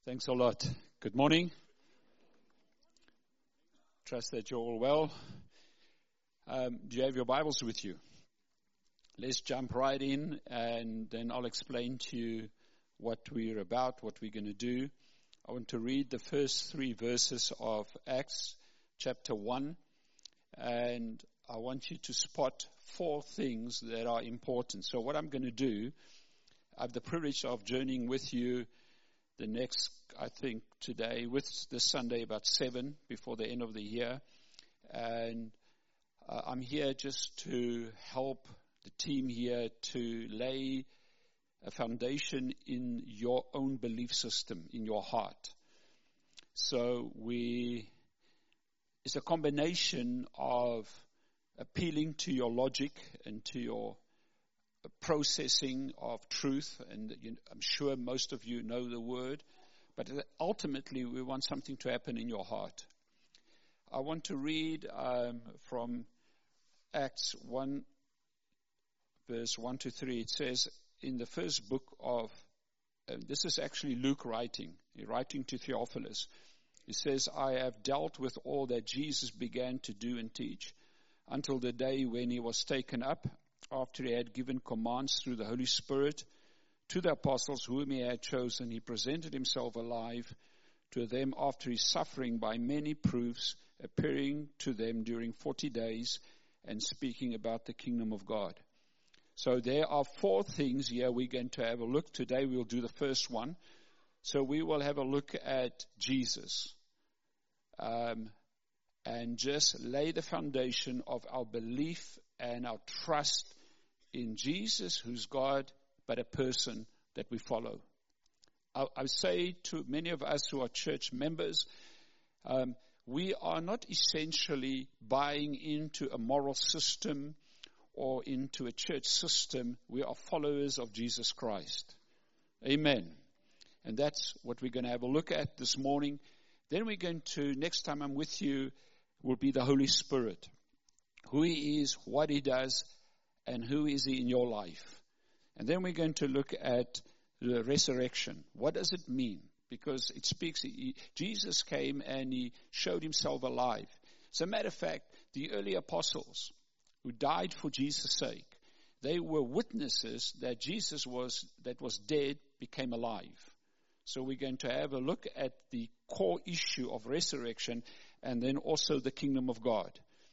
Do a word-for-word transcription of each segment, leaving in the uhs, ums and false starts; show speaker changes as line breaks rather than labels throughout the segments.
Thanks a lot. Good morning. Trust that you're all well. Um, do you have your Bibles with you? Let's jump right in, and then I'll explain to you what we're about, what we're going to do. I want to read the first three verses of Acts chapter one, and I want you to spot four things that are important. So what I'm going to do, I have the privilege of journeying with you the next, I think, today, with this Sunday, about seven, before the end of the year. And uh, I'm here just to help the team here to lay a foundation in your own belief system, in your heart. So we, it's a combination of appealing to your logic and to your processing of truth, and you know, I'm sure most of you know the word, but ultimately we want something to happen in your heart. I want to read um, from Acts one, verse one to three. It says in the first book of, uh, this is actually Luke writing, he's writing to Theophilus. He says, I have dealt with all that Jesus began to do and teach until the day when he was taken up, after he had given commands through the Holy Spirit to the apostles whom he had chosen. He presented himself alive to them after his suffering by many proofs, appearing to them during forty days and speaking about the kingdom of God. So there are four things here we're going to have a look. Today we'll do the first one. So we will have a look at Jesus um, and just lay the foundation of our belief and our trust in Jesus, who's God, but a person that we follow. I, I say to many of us who are church members, um, we are not essentially buying into a moral system or into a church system. We are followers of Jesus Christ. Amen. And that's what we're going to have a look at this morning. Then we're going to, next time I'm with you, will be the Holy Spirit. Who he is, what he does, and who is he in your life. And then we're going to look at the resurrection. What does it mean? Because it speaks, he, Jesus came and he showed himself alive. As a matter of fact, the early apostles who died for Jesus' sake, they were witnesses that Jesus was, that was dead, became alive. So we're going to have a look at the core issue of resurrection and then also the kingdom of God.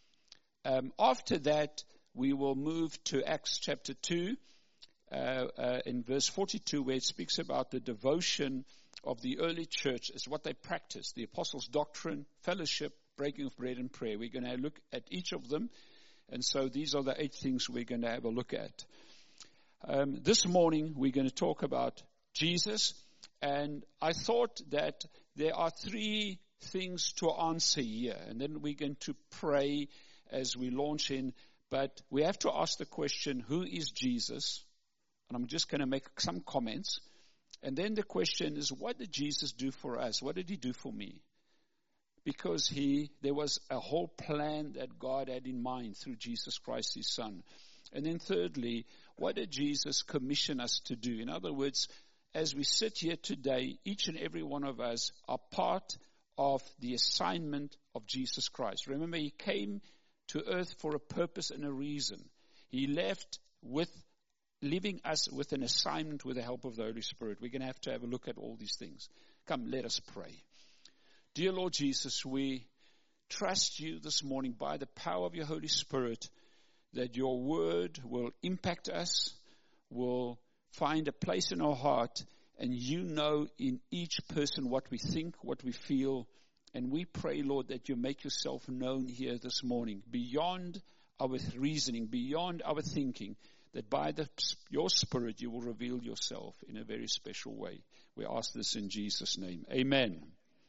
Um, after that, we will move to Acts chapter two, uh, uh, in verse forty-two, where it speaks about the devotion of the early church as what they practiced, the apostles' doctrine, fellowship, breaking of bread, and prayer. We're going to look at each of them, and so these are the eight things we're going to have a look at. Um, this morning, we're going to talk about Jesus, and I thought that there are three things to answer here, and then we're going to pray as we launch in. But we have to ask the question, who is Jesus? And I'm just going to make some comments. And then the question is, what did Jesus do for us? What did he do for me? Because he, there was a whole plan that God had in mind through Jesus Christ, his son. And then thirdly, what did Jesus commission us to do? In other words, as we sit here today, each and every one of us are part of the assignment of Jesus Christ. Remember, he came to earth for a purpose and a reason. He left with, leaving us with an assignment with the help of the Holy Spirit. We're going to have to have a look at all these things. Come, let us pray. Dear Lord Jesus, we trust you this morning by the power of your Holy Spirit that your word will impact us, will find a place in our heart, and you know in each person what we think, what we feel. And we pray, Lord, that you make yourself known here this morning, beyond our reasoning, beyond our thinking, that by the, your Spirit you will reveal yourself in a very special way. We ask this in Jesus' name. Amen.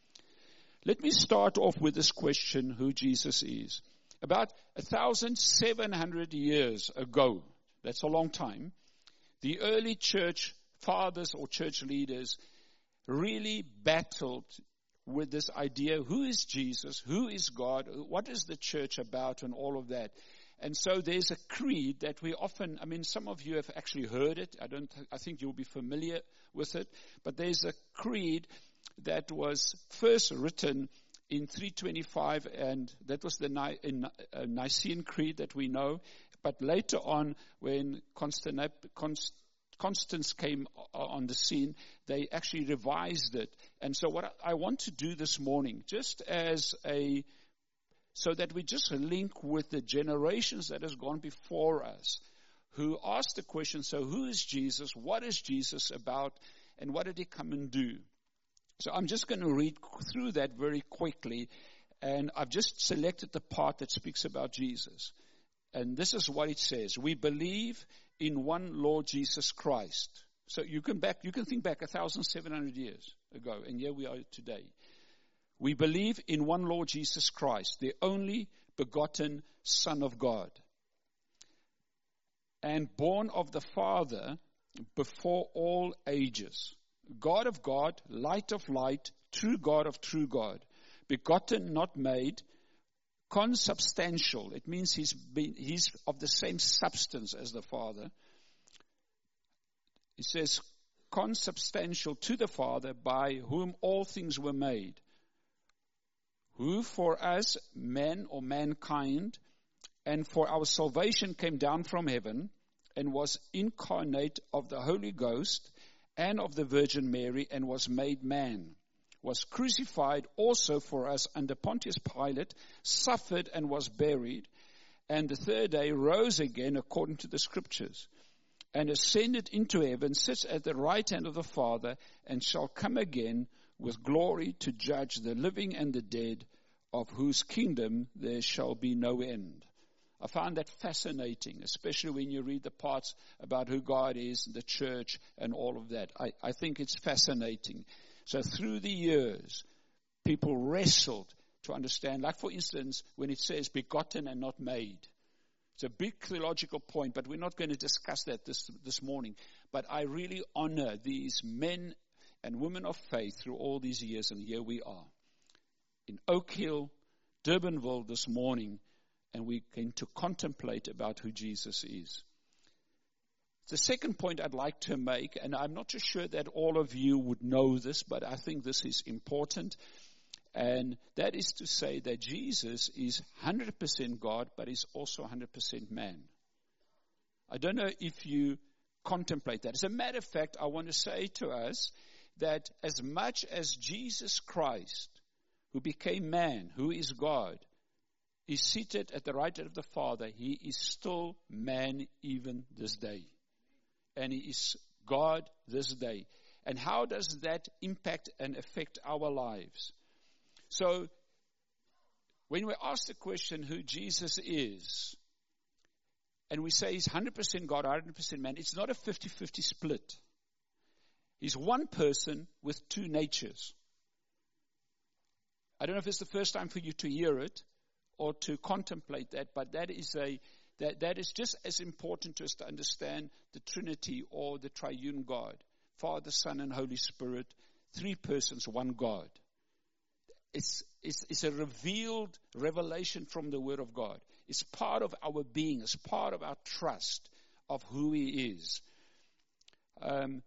Let me start off with this question, who Jesus is. About one thousand seven hundred years ago, that's a long time, the early church fathers or church leaders really battled with this idea, who is Jesus, who is God, what is the church about, and all of that. And so there's a creed that we often, I mean, some of you have actually heard it. I don't, I think you'll be familiar with it. But there's a creed that was first written in three twenty-five, and that was the Ni- in, uh, Nicene Creed that we know. But later on, when Constantinople, Const- Constance came on the scene, they actually revised it. And so what I want to do this morning, just as a, so that we just link with the generations that has gone before us, who asked the question, so who is Jesus? What is Jesus about? And what did he come and do? So I'm just going to read through that very quickly. And I've just selected the part that speaks about Jesus. And this is what it says. We believe in one Lord Jesus Christ. So you can back, you can think back one thousand seven hundred years ago, and here we are today. We believe in one Lord Jesus Christ, the only begotten Son of God, and born of the Father before all ages, God of God, light of light, true God of true God, begotten, not made, consubstantial. It means he's been, he's of the same substance as the Father. It says consubstantial to the Father, by whom all things were made, who for us men or mankind and for our salvation came down from heaven and was incarnate of the Holy Ghost and of the Virgin Mary, and was made man, was crucified also for us under Pontius Pilate, suffered and was buried, and the third day rose again according to the Scriptures, and ascended into heaven, sits at the right hand of the Father, and shall come again with glory to judge the living and the dead, of whose kingdom there shall be no end. I found that fascinating, especially when you read the parts about who God is, the church, and all of that. I, I think it's fascinating. So through the years, people wrestled to understand, like for instance, when it says begotten and not made. It's a big theological point, but we're not going to discuss that this, this morning. But I really honor these men and women of faith through all these years, and here we are in Oak Hill, Durbanville this morning, and we're going to contemplate about who Jesus is. The second point I'd like to make, and I'm not too sure that all of you would know this, but I think this is important, and that is to say that Jesus is one hundred percent God, but is also one hundred percent man. I don't know if you contemplate that. As a matter of fact, I want to say to us that as much as Jesus Christ, who became man, who is God, is seated at the right hand of the Father, he is still man even this day. And he is God this day. And how does that impact and affect our lives? So, when we ask the question who Jesus is, and we say he's one hundred percent God, one hundred percent man, it's not a fifty-fifty split. He's one person with two natures. I don't know if it's the first time for you to hear it or to contemplate that, but that is a that, that is just as important to us to understand the Trinity or the triune God. Father, Son, and Holy Spirit, three persons, one God. It's, it's, it's a revealed revelation from the Word of God. It's part of our being. It's part of our trust of who He is. Um,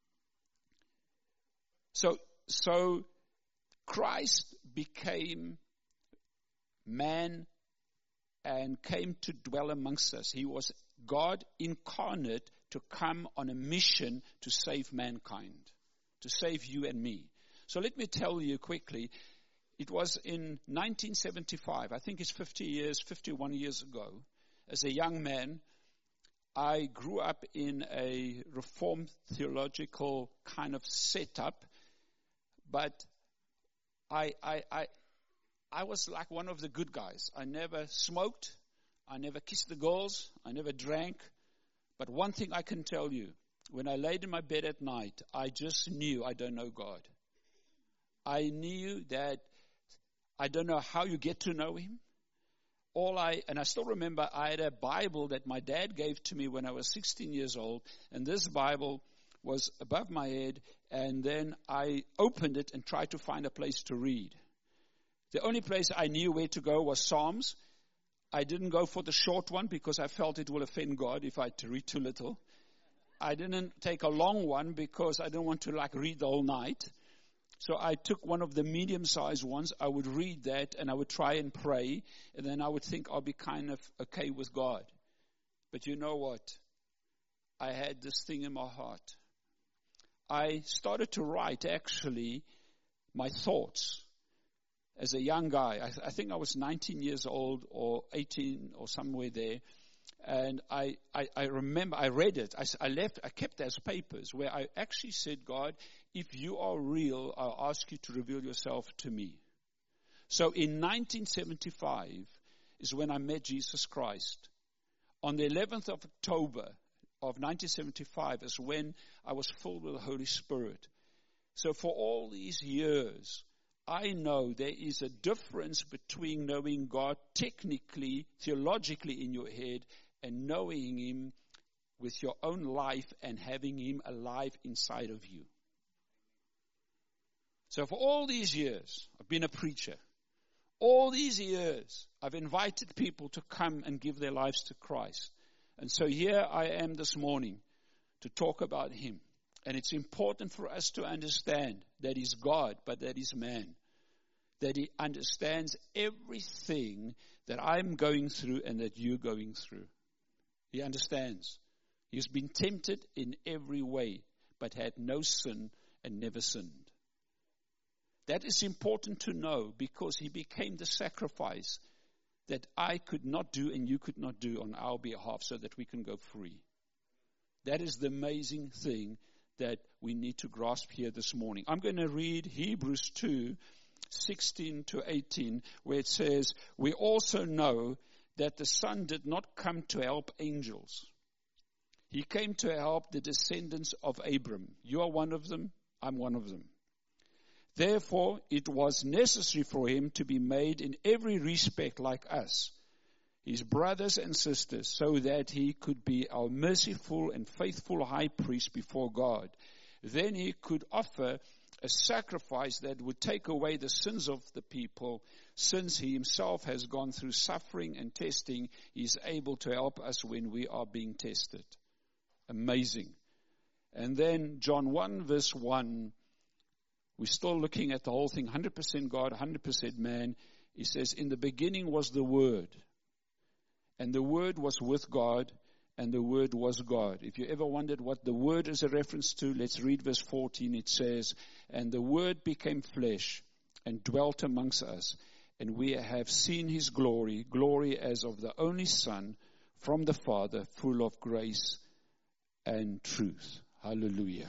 so, so Christ became man and came to dwell amongst us. He was God incarnate to come on a mission to save mankind, to save you and me. So let me tell you quickly, it was in nineteen seventy-five, I think it's fifty years, fifty-one years ago, as a young man, I grew up in a Reformed theological kind of setup, but I, I, I, I was like one of the good guys. I never smoked. I never kissed the girls. I never drank. But one thing I can tell you, when I laid in my bed at night, I just knew I don't know God. I knew that I don't know how you get to know Him. All I, and I still remember I had a Bible that my dad gave to me when I was sixteen years old, and this Bible was above my head, and then I opened it and tried to find a place to read. The only place I knew where to go was Psalms. I didn't go for the short one because I felt it will offend God if I had to read too little. I didn't take a long one because I didn't want to like read the whole night. So I took one of the medium-sized ones. I would read that and I would try and pray. And then I would think I'll be kind of okay with God. But you know what? I had this thing in my heart. I started to write, actually, my thoughts as a young guy. I, I think I was nineteen years old or eighteen or somewhere there. And I, I, I remember, I read it. I, I left, I kept those papers where I actually said, God, if you are real, I'll ask you to reveal yourself to me. So in nineteen seventy-five is when I met Jesus Christ. On the eleventh of October of nineteen seventy-five is when I was filled with the Holy Spirit. So for all these years, I know there is a difference between knowing God technically, theologically in your head, and knowing Him with your own life and having Him alive inside of you. So for all these years, I've been a preacher. All these years, I've invited people to come and give their lives to Christ. And so here I am this morning to talk about Him. And it's important for us to understand that He's God, but that He's man. That He understands everything that I'm going through and that you're going through. He understands. He's been tempted in every way, but had no sin and never sinned. That is important to know because He became the sacrifice that I could not do and you could not do on our behalf so that we can go free. That is the amazing thing that we need to grasp here this morning. I'm going to read Hebrews two, sixteen to eighteen, where it says, we also know that the Son did not come to help angels. He came to help the descendants of Abram. You are one of them. I'm one of them. Therefore, it was necessary for Him to be made in every respect like us, His brothers and sisters, so that He could be our merciful and faithful high priest before God. Then He could offer a sacrifice that would take away the sins of the people. Since He Himself has gone through suffering and testing, He is able to help us when we are being tested. Amazing. And then John one verse one, we're still looking at the whole thing, one hundred percent God, one hundred percent man. He says, in the beginning was the Word, and the Word was with God, and the Word was God. If you ever wondered what the Word is a reference to, let's read verse fourteen. It says, and the Word became flesh and dwelt amongst us, and we have seen His glory, glory as of the only Son from the Father, full of grace and truth. Hallelujah.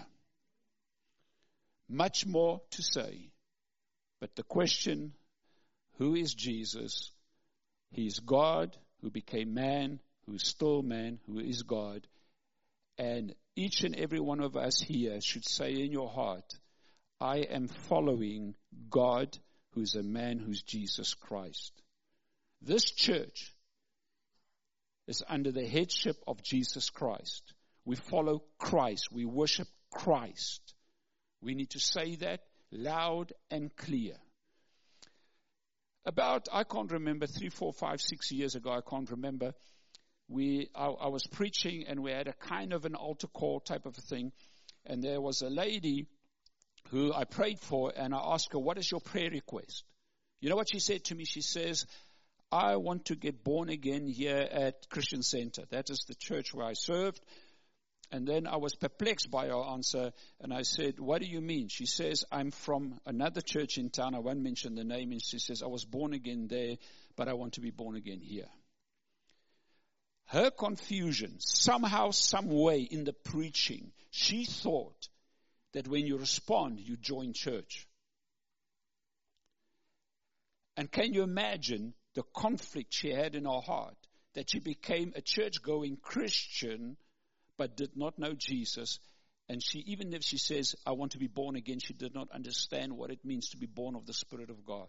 Much more to say, but the question, who is Jesus? He is God who became man, who is still man, who is God. And each and every one of us here should say in your heart, I am following God who is a man who's Jesus Christ. This church is under the headship of Jesus Christ. We follow Christ. We worship Christ. We need to say that loud and clear. About, I can't remember, three, four, five, six years ago, I can't remember, we, I, I was preaching and we had a kind of an altar call type of a thing. And there was a lady who I prayed for, and I asked her, what is your prayer request? You know what she said to me? She says, I want to get born again here at Christian Center. That is the church where I served. And then I was perplexed by her answer, and I said, what do you mean? She says, I'm from another church in town. I won't mention the name. And she says, I was born again there, but I want to be born again here. Her confusion, somehow, some way in the preaching, she thought that when you respond, you join church. And can you imagine the conflict she had in her heart, that she became a church-going Christian but did not know Jesus. And she, even if she says, I want to be born again, she did not understand what it means to be born of the Spirit of God.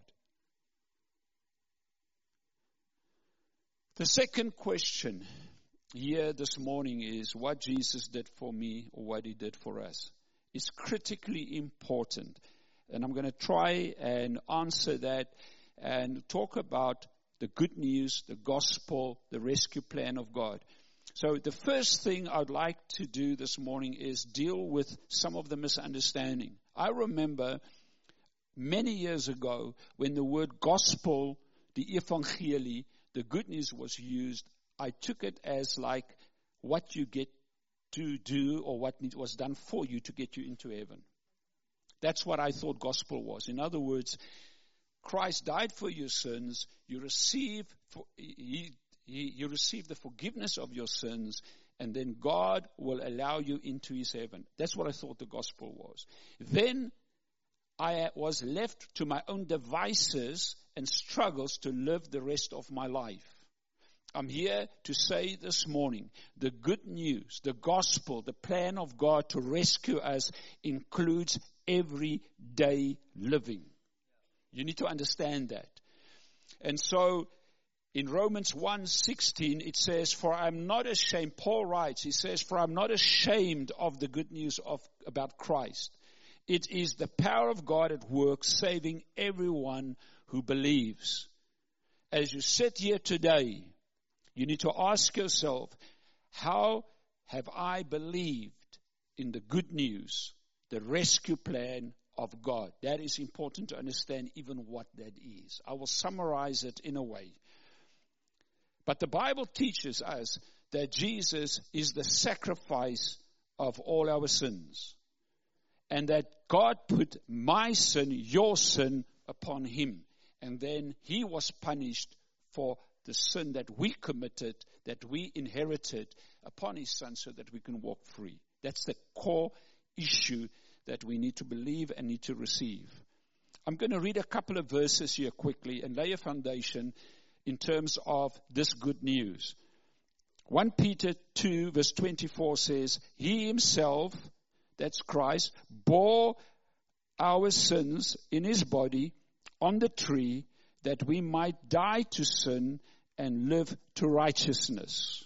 The second question here this morning is what Jesus did for me or what He did for us. It's critically important. And I'm going to try and answer that and talk about the good news, the gospel, the rescue plan of God. So the first thing I'd like to do this morning is deal with some of the misunderstanding. I remember many years ago, when the word gospel, the evangelie, the good news was used, I took it as like what you get to do or what was done for you to get you into heaven. That's what I thought gospel was. In other words, Christ died for your sins. You receive, for, he, he, you receive the forgiveness of your sins, and then God will allow you into his heaven. That's what I thought the gospel was. Then I was left to my own devices and struggles to live the rest of my life. I'm here to say this morning, the good news, the gospel, the plan of God to rescue us includes everyday living. You need to understand that. And so in Romans one sixteen, it says, for I'm not ashamed, Paul writes, he says, for I'm not ashamed of the good news of about Christ. It is the power of God at work, saving everyone who believes. As you sit here today, you need to ask yourself, how have I believed in the good news, the rescue plan of God? That is important to understand even what that is. I will summarize it in a way. But the Bible teaches us that Jesus is the sacrifice of all our sins. And that God put my sin, your sin, upon him. And then he was punished for the sin that we committed, that we inherited upon his son so that we can walk free. That's the core issue that we need to believe and need to receive. I'm going to read a couple of verses here quickly and lay a foundation in terms of this good news. First Peter two verse twenty-four says, he himself, that's Christ, bore our sins in his body on the tree that we might die to sin and live to righteousness.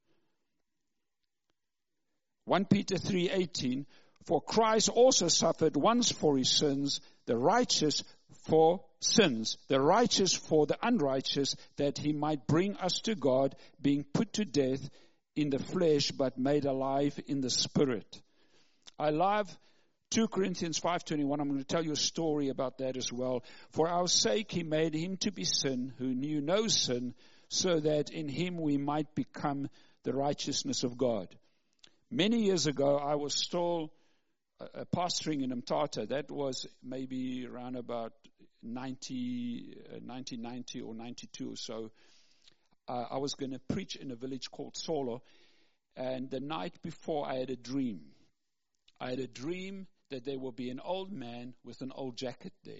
First Peter three eighteen, for Christ also suffered once for his sins, the righteous for sins, the righteous for the unrighteous, that he might bring us to God, being put to death in the flesh, but made alive in the spirit. I love Second Corinthians five twenty-one. I'm going to tell you a story about that as well. For our sake he made him to be sin, who knew no sin, so that in him we might become the righteousness of God. Many years ago, I was still uh, pastoring in Mthatha. That was maybe around about ninety, uh, nineteen ninety or ninety-two or so. Uh, I was going to preach in a village called Solo. And the night before, I had a dream. I had a dream that there will be an old man with an old jacket there.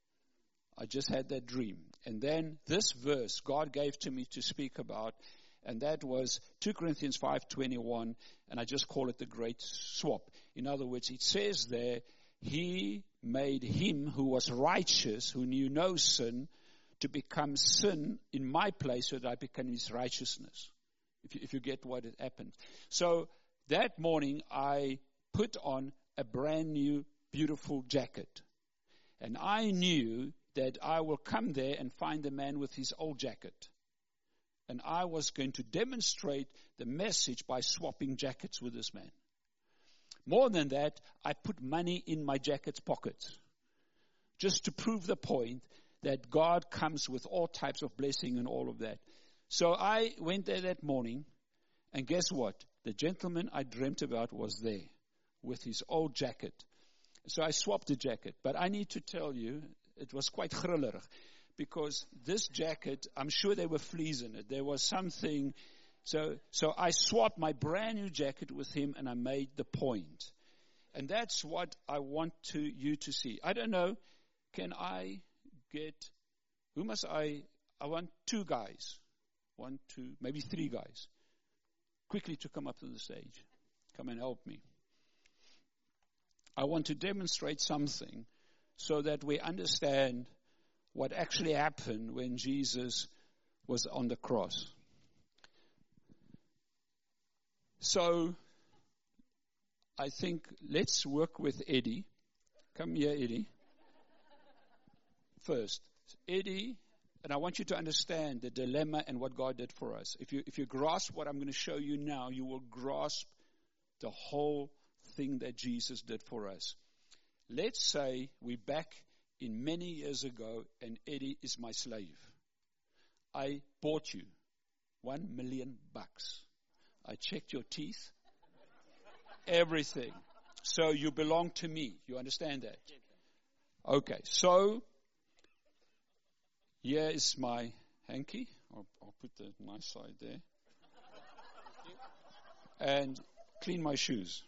I just had that dream. And then this verse God gave to me to speak about, and that was Second Corinthians five twenty-one, and I just call it the great swap. In other words, it says there, he made him who was righteous, who knew no sin, to become sin in my place so that I become his righteousness. If you, if you get what had happened. So that morning I put on a brand new, beautiful jacket. And I knew that I will come there and find the man with his old jacket. And I was going to demonstrate the message by swapping jackets with this man. More than that, I put money in my jacket's pockets. Just to prove the point that God comes with all types of blessing and all of that. So I went there that morning, and guess what? The gentleman I dreamt about was there with his old jacket. So I swapped the jacket. But I need to tell you, it was quite grillerig. Because this jacket, I'm sure there were fleas in it. There was something. So, so I swapped my brand new jacket with him, and I made the point. And that's what I want to you to see. I don't know, can I get, who must I, I want two guys. One, two, maybe three guys. Quickly to come up to the stage. Come and help me. I want to demonstrate something so that we understand what actually happened when Jesus was on the cross. So, I think let's work with Eddie. Come here, Eddie. First, Eddie, and I want you to understand the dilemma and what God did for us. If you if you grasp what I'm going to show you now, you will grasp the whole thing that Jesus did for us. Let's say we're back in many years ago, and Eddie is my slave. I bought you one million bucks. I checked your teeth, everything. So you belong to me. You understand that? Okay, so here is my hanky. I'll, I'll put the nice side there. And clean my shoes.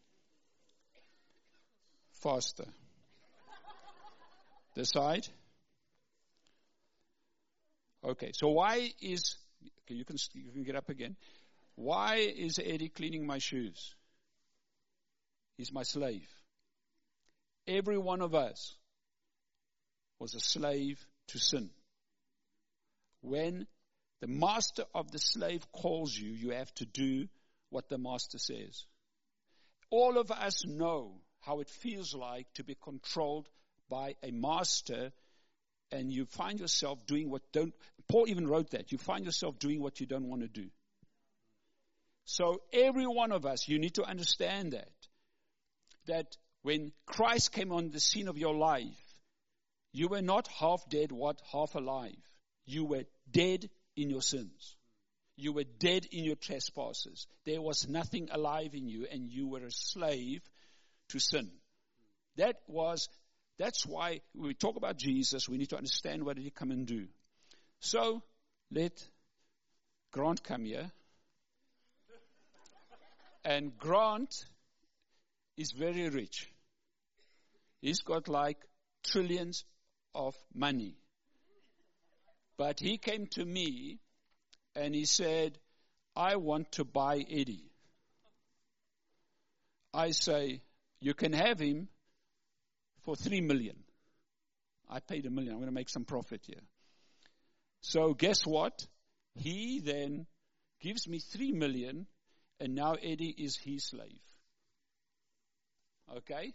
Faster. This side. Okay, so why is, okay, you can, you can get up again. Why is Eddie cleaning my shoes? He's my slave. Every one of us was a slave to sin. When the master of the slave calls you, you have to do what the master says. All of us know how it feels like to be controlled by a master, and you find yourself doing what don't, Paul even wrote that, you find yourself doing what you don't want to do. So every one of us, you need to understand that, that when Christ came on the scene of your life, you were not half dead, what, half alive. You were dead in your sins. You were dead in your trespasses. There was nothing alive in you, and you were a slave to sin. That was, that's why when we talk about Jesus, we need to understand what did he come and do. So, let Grant come here. And Grant is very rich. He's got like trillions of money. But he came to me and he said, I want to buy Eddie. I say, you can have him for three million. I paid a million. I'm going to make some profit here. So guess what? He then gives me three million, and now Eddie is his slave. Okay?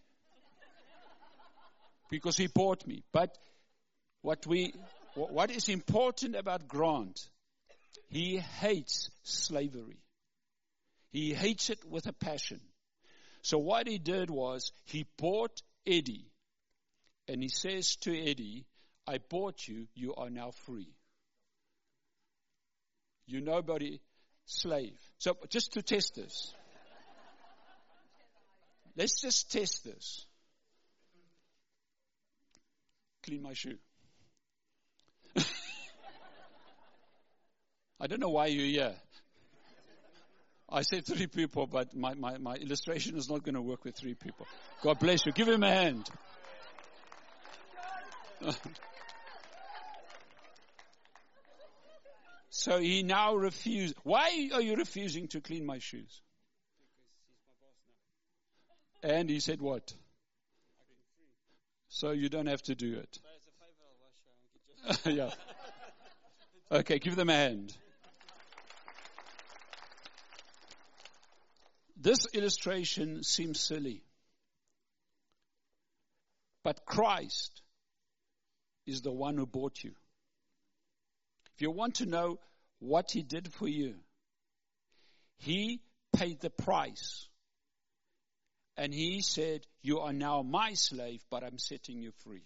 Because he bought me. But what we, what is important about Grant, he hates slavery. He hates it with a passion. So what he did was, he bought Eddie, and he says to Eddie, I bought you, you are now free. You're nobody slave. So just to test this. Let's just test this. Clean my shoe. I don't know why you're here. I said three people, but my, my, my illustration is not going to work with three people. God bless you. Give him a hand. So he now refuses. Why are you refusing to clean my shoes? And he said what? So you don't have to do it. Yeah. Okay, give them a hand. This illustration seems silly. But Christ is the one who bought you. If you want to know what he did for you, he paid the price. And he said, you are now my slave, but I'm setting you free.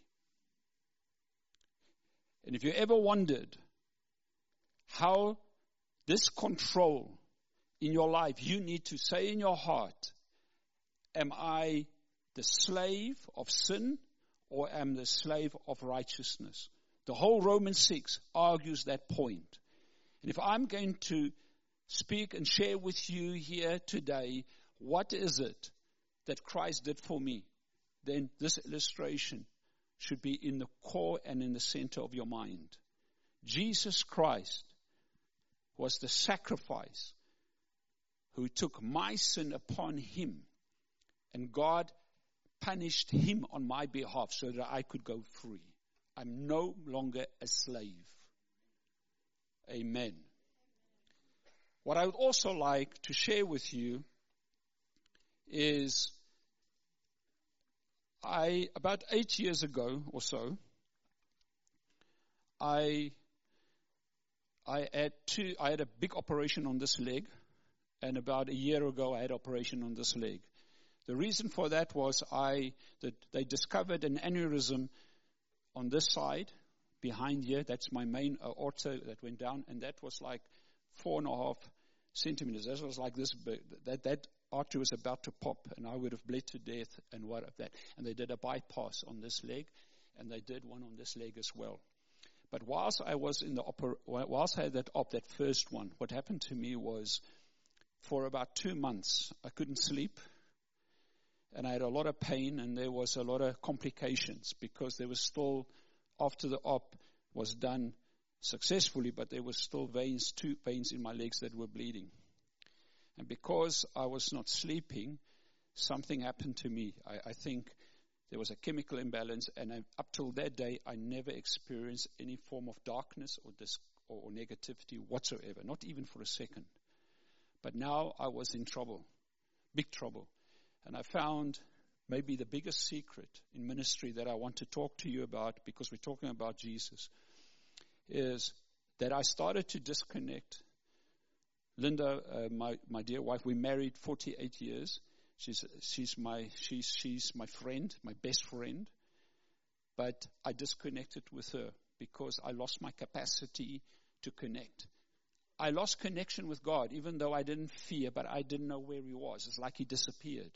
And if you ever wondered how this control in your life, you need to say in your heart, am I the slave of sin or am I the slave of righteousness? The whole Romans six argues that point. And if I'm going to speak and share with you here today, what is it that Christ did for me, then this illustration should be in the core and in the center of your mind. Jesus Christ was the sacrifice who took my sin upon him, and God punished him on my behalf so that I could go free. I'm no longer a slave. Amen. What I would also like to share with you is I, about eight years ago or so, I, I had two, I had a big operation on this leg, and about a year ago I had operation on this leg. The reason for that was I, that they discovered an aneurysm on this side, behind here, that's my main aorta that went down, and that was like four and a half centimeters. That was like this big. That, that artery was about to pop, and I would have bled to death and what of that. And they did a bypass on this leg, and they did one on this leg as well. But whilst I was in the oper, whilst I had that op, that first one, what happened to me was, for about two months, I couldn't sleep, and I had a lot of pain, and there was a lot of complications because there was still, after the op was done successfully, but there was still veins, two veins in my legs that were bleeding. And because I was not sleeping, something happened to me. I, I think there was a chemical imbalance, and I, up till that day, I never experienced any form of darkness or, dis, or, or negativity whatsoever, not even for a second. But now I was in trouble, big trouble. And I found maybe the biggest secret in ministry that I want to talk to you about, because we're talking about Jesus, is that I started to disconnect. Linda, uh, my, my dear wife, we married forty-eight years. She's, she's my, she's, she's my friend, my best friend. But I disconnected with her because I lost my capacity to connect. I lost connection with God, even though I didn't fear, but I didn't know where he was. It's like he disappeared.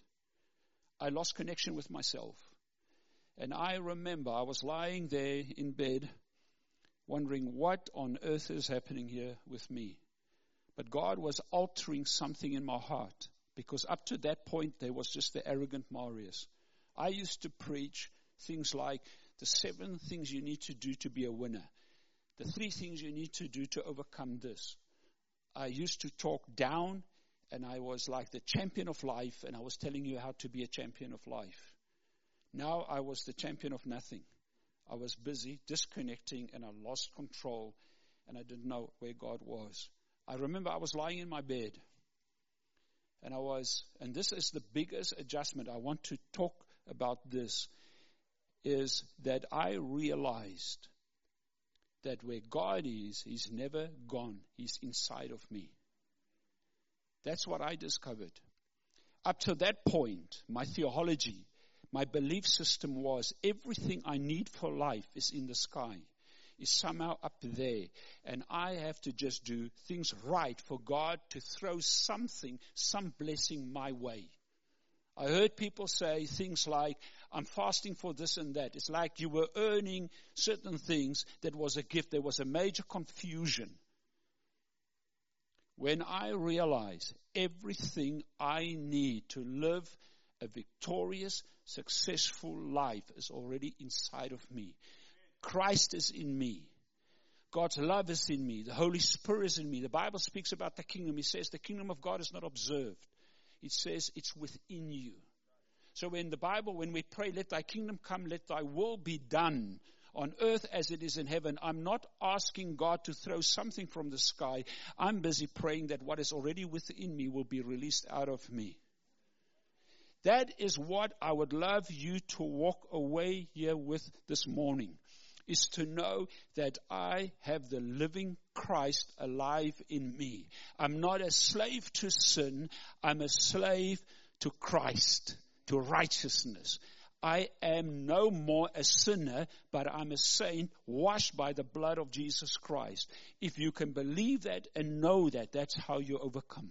I lost connection with myself. And I remember I was lying there in bed, wondering what on earth is happening here with me. But God was altering something in my heart, because up to that point, there was just the arrogant Marius. I used to preach things like the seven things you need to do to be a winner, the three things you need to do to overcome this. I used to talk down, and I was like the champion of life, and I was telling you how to be a champion of life. Now I was the champion of nothing. I was busy disconnecting, and I lost control, and I didn't know where God was. I remember I was lying in my bed, and I was, and this is the biggest adjustment. I want to talk about this, is that I realized that where God is, he's never gone. He's inside of me. That's what I discovered. Up to that point, my theology, my belief system was everything I need for life is in the sky, is somehow up there. And I have to just do things right for God to throw something, some blessing my way. I heard people say things like, I'm fasting for this and that. It's like you were earning certain things that was a gift. There was a major confusion. When I realized everything I need to live a victorious, successful life is already inside of me. Christ is in me. God's love is in me. The Holy Spirit is in me. The Bible speaks about the kingdom. It says the kingdom of God is not observed. It says it's within you. So in the Bible, when we pray, let thy kingdom come, let thy will be done on earth as it is in heaven, I'm not asking God to throw something from the sky. I'm busy praying that what is already within me will be released out of me. That is what I would love you to walk away here with this morning, is to know that I have the living Christ alive in me. I'm not a slave to sin. I'm a slave to Christ, to righteousness. I am no more a sinner, but I'm a saint washed by the blood of Jesus Christ. If you can believe that and know that, that's how you overcome.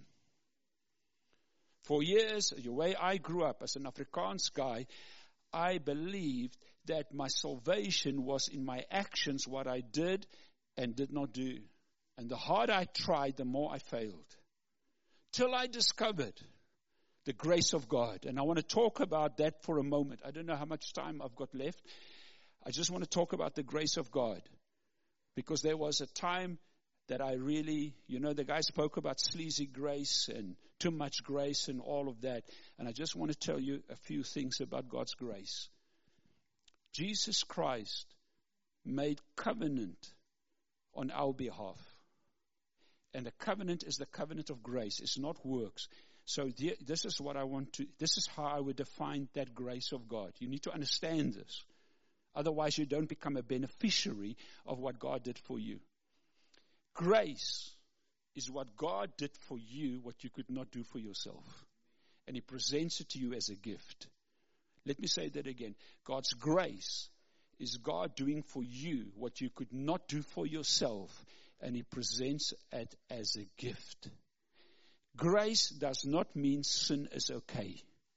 For years, the way I grew up as an Afrikaans guy, I believed that my salvation was in my actions, what I did and did not do. And the harder I tried, the more I failed. Till I discovered the grace of God. And I want to talk about that for a moment. I don't know how much time I've got left. I just want to talk about the grace of God. Because there was a time that I really, you know, the guy spoke about sleazy grace and too much grace and all of that. And I just want to tell you a few things about God's grace. Jesus Christ made covenant on our behalf. And the covenant is the covenant of grace. It's not works. So the, this is what I want to, this is how I would define that grace of God. You need to understand this. Otherwise you don't become a beneficiary of what God did for you. Grace is what God did for you, what you could not do for yourself. And He presents it to you as a gift. Let me say that again. God's grace is God doing for you what you could not do for yourself, and He presents it as a gift. Grace does not mean sin is okay.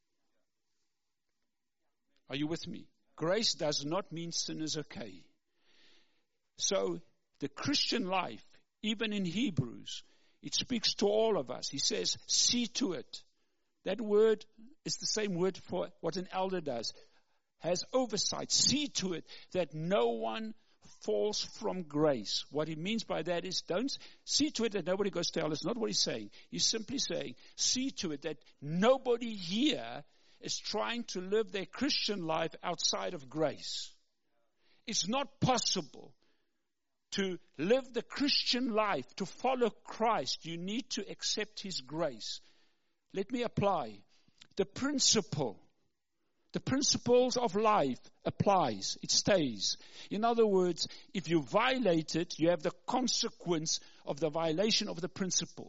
Are you with me? Grace does not mean sin is okay. So the Christian life, even in Hebrews, it speaks to all of us. He says, see to it. That word is the same word for what an elder does. Has oversight. See to it that no one falls from grace. What he means by that is don't see to it that nobody goes to hell. That's not what he's saying. He's simply saying, see to it that nobody here is trying to live their Christian life outside of grace. It's not possible to live the Christian life, to follow Christ. You need to accept His grace. Let me apply. The principle, the principles of life applies. It stays. In other words, if you violate it, you have the consequence of the violation of the principle.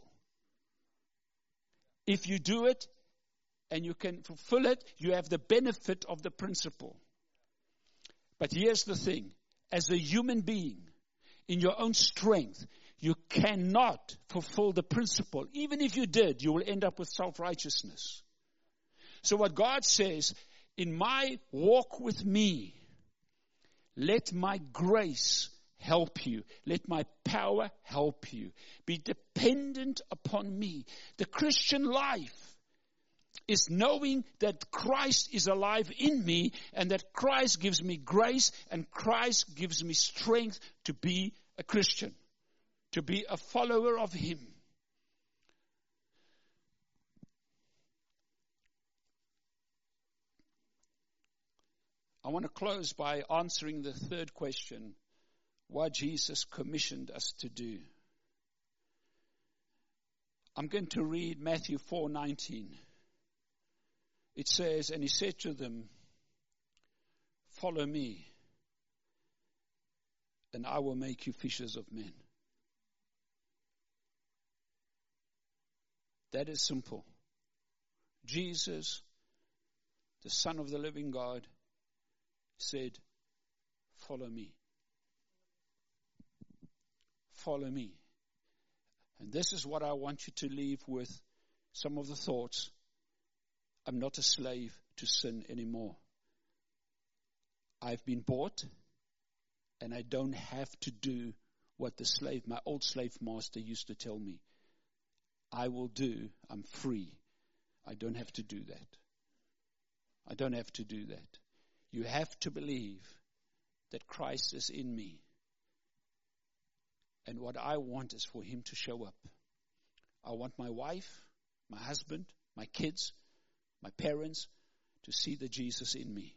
If you do it, and you can fulfill it, you have the benefit of the principle. But here's the thing. As a human being, in your own strength, you cannot fulfill the principle. Even if you did, you will end up with self-righteousness. So what God says, in my walk with me, let my grace help you. Let my power help you. Be dependent upon me. The Christian life is knowing that Christ is alive in me and that Christ gives me grace and Christ gives me strength to be a Christian, to be a follower of Him. I want to close by answering the third question, what Jesus commissioned us to do. I'm going to read Matthew four nineteen. It says, and He said to them, follow me, and I will make you fishers of men. That is simple. Jesus, the Son of the living God, said, follow me. Follow me. And this is what I want you to leave with, some of the thoughts. I'm not a slave to sin anymore. I've been bought, and I don't have to do what the slave, my old slave master used to tell me. I will do, I'm free. I don't have to do that. I don't have to do that. You have to believe that Christ is in me. And what I want is for Him to show up. I want my wife, my husband, my kids, my parents to see the Jesus in me.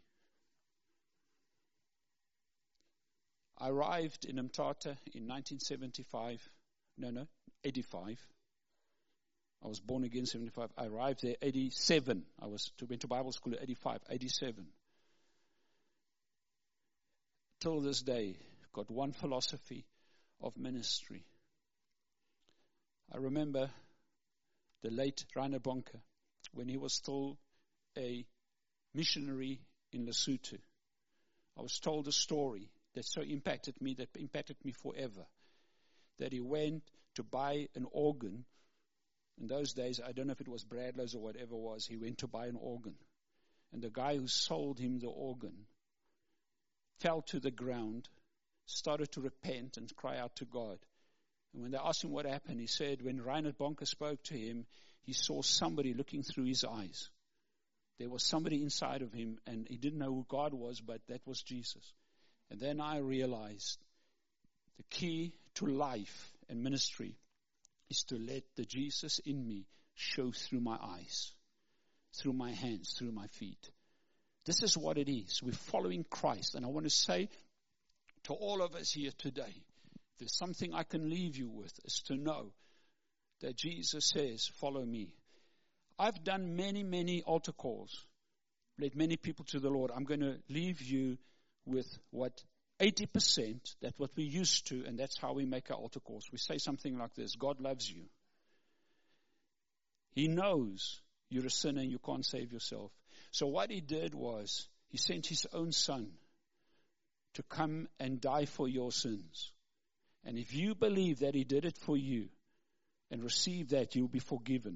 I arrived in Mthatha in nineteen seventy-five. No, no, eighty-five. I was born again in seventy-five. I arrived there eighty-seven. I was to went to Bible school at eighty-five, eighty-seven. Till this day, got one philosophy of ministry. I remember the late Reinhard Bonnke, when he was still a missionary in Lesotho. I was told a story that so impacted me, that impacted me forever, that he went to buy an organ. In those days, I don't know if it was Bradlow's or whatever it was, he went to buy an organ. And the guy who sold him the organ fell to the ground, started to repent and cry out to God. And when they asked him what happened, he said when Reinhard Bonnke spoke to him, he saw somebody looking through his eyes. There was somebody inside of him, and he didn't know who God was, but that was Jesus. And then I realized the key to life and ministry is to let the Jesus in me show through my eyes, through my hands, through my feet. This is what it is. We're following Christ. And I want to say to all of us here today, if there's something I can leave you with, is to know that Jesus says, follow me. I've done many, many altar calls, led many people to the Lord. I'm going to leave you with what eighty percent, that's what we're used to, and that's how we make our altar calls. We say something like this: God loves you. He knows you're a sinner and you can't save yourself. So what He did was, He sent His own Son to come and die for your sins. And if you believe that he did it for you and receive that, you'll be forgiven.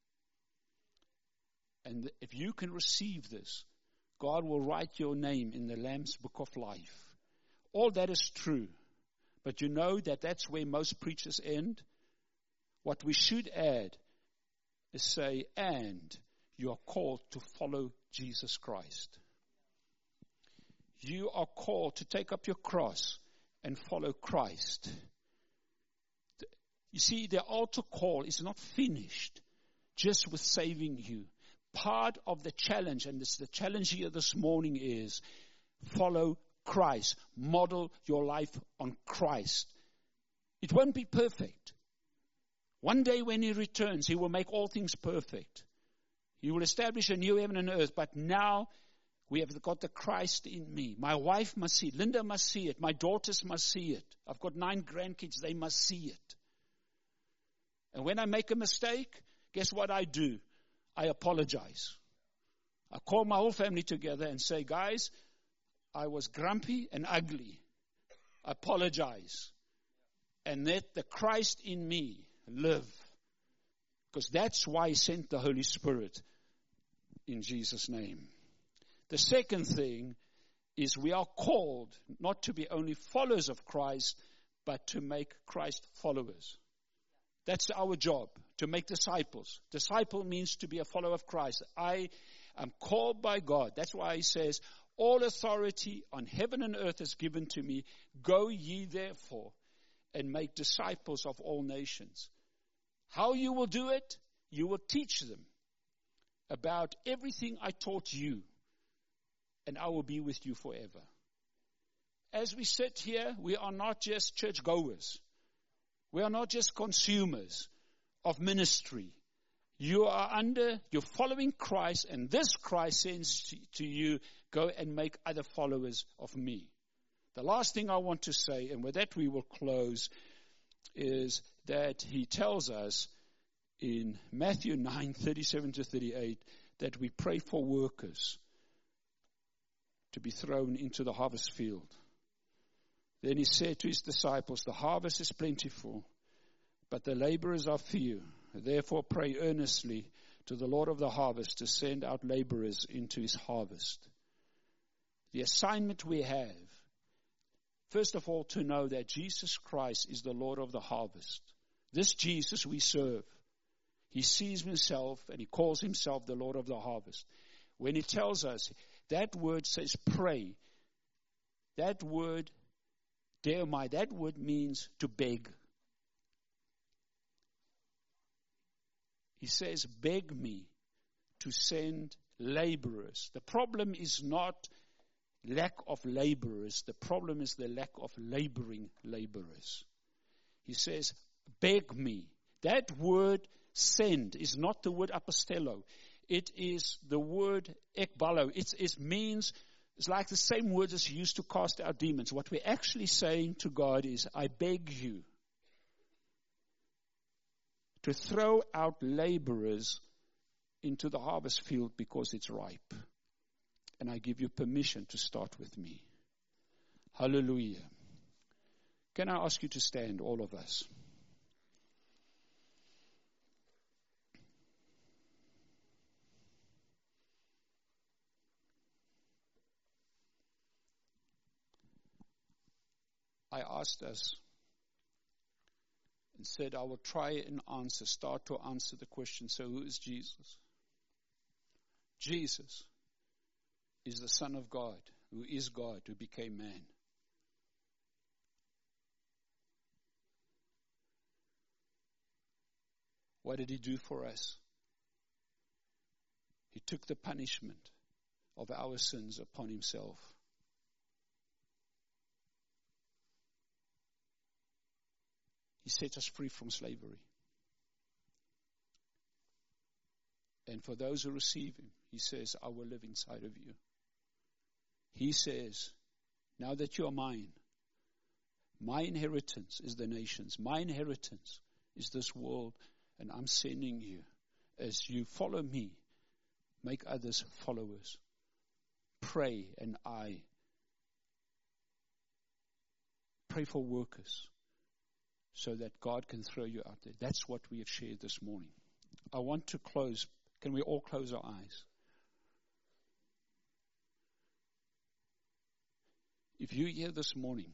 And if you can receive this, God will write your name in the Lamb's Book of Life. All that is true. But you know that that's where most preachers end. What we should add is say, and you are called to follow Jesus Christ. You are called to take up your cross and follow Christ. You see, the altar call is not finished just with saving you. Part of the challenge, and this, the challenge here this morning is follow Christ. Model your life on Christ. It won't be perfect. One day when he returns, he will make all things perfect. He will establish a new heaven and earth. But now we have got the Christ in me. My wife must see it. Linda must see it. My daughters must see it. I've got nine grandkids. They must see it. And when I make a mistake, guess what I do? I apologize. I call my whole family together and say, guys, I was grumpy and ugly. I apologize. And let the Christ in me live. Because that's why he sent the Holy Spirit in Jesus' name. The second thing is we are called not to be only followers of Christ, but to make Christ followers. That's our job, to make disciples. Disciple means to be a follower of Christ. I am called by God. That's why he says, all authority on heaven and earth is given to me. Go ye therefore and make disciples of all nations. How you will do it? You will teach them about everything I taught you, and I will be with you forever. As we sit here, we are not just churchgoers. We are not just consumers of ministry. You are under, you're following Christ, and this Christ sends to you, go and make other followers of me. The last thing I want to say, and with that we will close, is that he tells us in Matthew nine, thirty-seven to thirty-eight, that we pray for workers to be thrown into the harvest field. Then he said to his disciples, the harvest is plentiful, but the laborers are few. Therefore pray earnestly to the Lord of the harvest to send out laborers into his harvest. The assignment we have, first of all, to know that Jesus Christ is the Lord of the harvest. This Jesus we serve. He sees himself and he calls himself the Lord of the harvest. When he tells us, that word says pray. That word, deomai, that word means to beg. He says, beg me to send laborers. The problem is not lack of laborers. The problem is the lack of laboring laborers. He says, beg me. That word send is not the word apostello. It is the word ekbalo. It, it means, it's like the same word as used to cast out demons. What we're actually saying to God is, I beg you to throw out laborers into the harvest field because it's ripe. And I give you permission to start with me. Hallelujah. Can I ask you to stand, all of us? I asked us and said, I will try and answer, start to answer the question, so who is Jesus? Jesus is the Son of God, who is God, who became man. What did he do for us? He took the punishment of our sins upon himself. He set us free from slavery. And for those who receive him, he says, I will live inside of you. He says, now that you are mine, my inheritance is the nations. My inheritance is this world, and I'm sending you. As you follow me, make others followers. Pray, and I pray for workers so that God can throw you out there. That's what we have shared this morning. I want to close. Can we all close our eyes? If you're here this morning,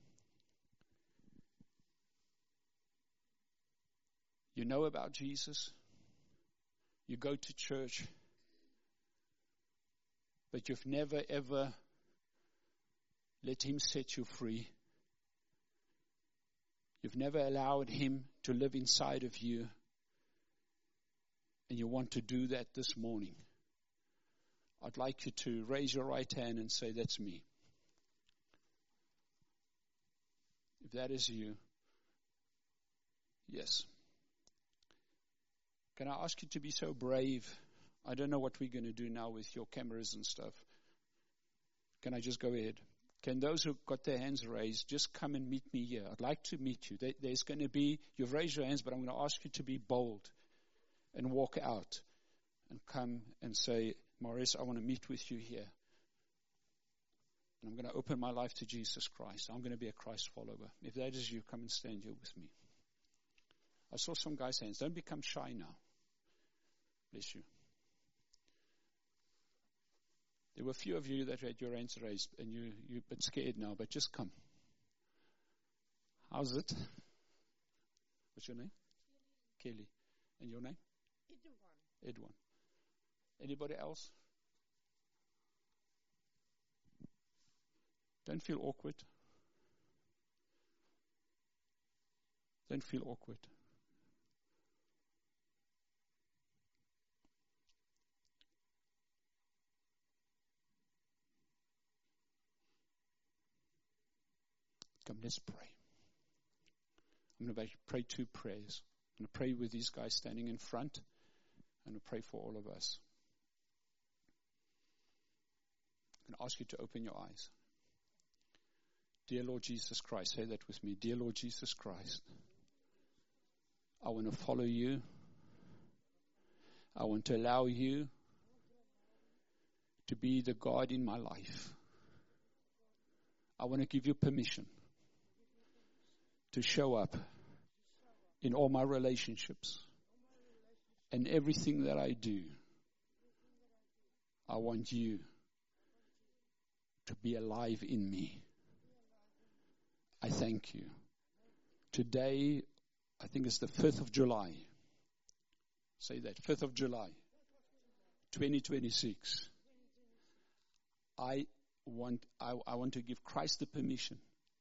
you know about Jesus, you go to church, but you've never ever let Him set you free. You've never allowed Him to live inside of you, and you want to do that this morning. I'd like you to raise your right hand and say, that's me. If that is you, yes. Can I ask you to be so brave? I don't know what we're going to do now with your cameras and stuff. Can I just go ahead? Can those who got their hands raised just come and meet me here? I'd like to meet you. There, there's going to be, you've raised your hands, but I'm going to ask you to be bold and walk out and come and say, Maurice, I want to meet with you here. And I'm going to open my life to Jesus Christ. I'm going to be a Christ follower. If that is you, come and stand here with me. I saw some guys' hands. Don't become shy now. Bless you. There were a few of you that had your hands raised, and you, you're a bit scared now, but just come. How's it? What's your name? Kelly. Kelly. And your name? Edwin. Edwin. Anybody else? Don't feel awkward. Don't feel awkward. Come, let's pray. I'm going to pray two prayers. I'm going to pray with these guys standing in front. I'm going to pray for all of us. I'm going to ask you to open your eyes. Dear Lord Jesus Christ, say that with me. Dear Lord Jesus Christ, I want to follow you. I want to allow you to be the God in my life. I want to give you permission to show up in all my relationships and everything that I do. I want you to be alive in me. I thank you. Today, I think it's the fifth of July. Say that, fifth of July, twenty twenty-six. I want, I, I want to give Christ the permission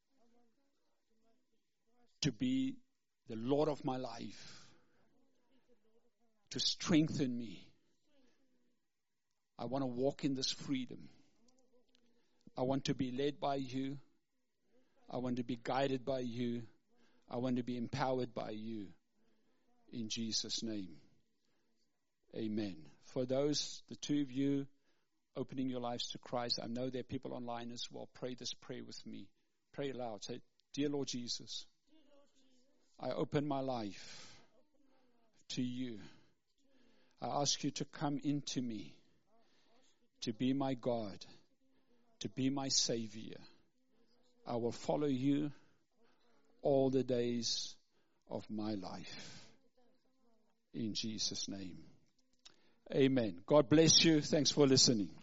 to be the Lord of my life, to strengthen me. I want to walk in this freedom. I want to be led by you. I want to be guided by you. I want to be empowered by you. In Jesus' name. Amen. For those, the two of you opening your lives to Christ, I know there are people online as well. Pray this prayer with me. Pray aloud. Say, Dear Lord Jesus, I open my life to you. I ask you to come into me, to be my God, to be my Savior. I will follow you all the days of my life. In Jesus' name. Amen. God bless you. Thanks for listening.